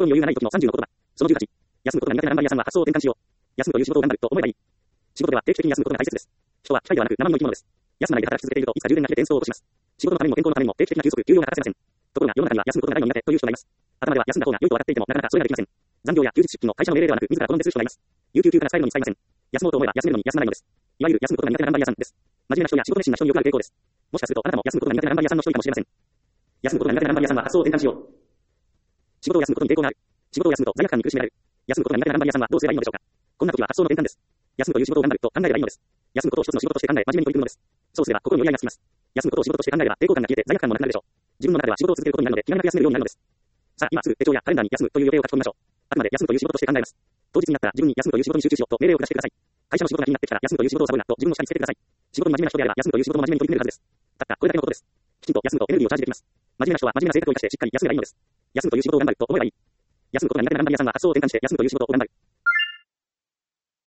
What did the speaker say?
心に余裕がない時の30の言葉。その18。休むことが苦手な頑張り屋さんは発想を転換しよう。休むという仕事を頑張ると思えばいい。仕事では定期的に休むことが大切です。人は機械ではなく生身の生き物です。休まないで働き続けているといつか充電が切れて演奏を落とします。仕事のためにも健康のためにも定期的な休息、休養が欠かせません。ところが世の中には休むことがないのに苦手という人がいます。頭では休んだ方が良いと分かっていてもなかなかそれができません。残業や休日出勤の会社の命令ではなく自ら好んでする人がいます。有給休暇が使えるのに使いません。休もうと思えば休めるのに休まないのです。いわゆる休むことが苦手な頑張り屋さんです。真面目な人や仕事熱心な人によくある傾向です。もしかするとあなたも休むことが苦手な頑張り屋さんの一人かもしれません。休むことが苦手な頑張り屋さんは発想を転換しよう。仕事を休むことに抵抗がある。仕事を休むと罪悪感に苦しめられる。休むことが苦手な頑張り屋さんはどうすればいいのでしょうか。こんな時は発想の転換です。休むという仕事を頑張ると考えればいいのです。休むことを一つの仕事として考え真面目に取り組むのです。そうすれば心に余裕がつきます。休むことを仕事として考えれば抵抗感が消えて罪悪感もなくなるでしょう。自分の中では仕事を続けることになるので気がなく休めるようになるのです。さあ今すぐ手帳やカレンダーに休むという予定を書き込みましょう。あくまで休むという仕事として考えます。当日になったら自分に休むという仕事に集中しようと命令を下してください。会社の仕事が気になってきたら休むという仕事をサボるなと自分を叱りつけてください。仕事に真面目な人であれば休むという仕事も真面目に取り組めるはずです。たったこれだけのことです。きちんと休むとエネルギーをチャージできます。真面目な人は真面目な性格を生かしてしっかり休めばいいのです。休むという仕事を頑張ると思えばいい。休むことが苦手な頑張り屋さんは発想を転換して休むという仕事を頑張る。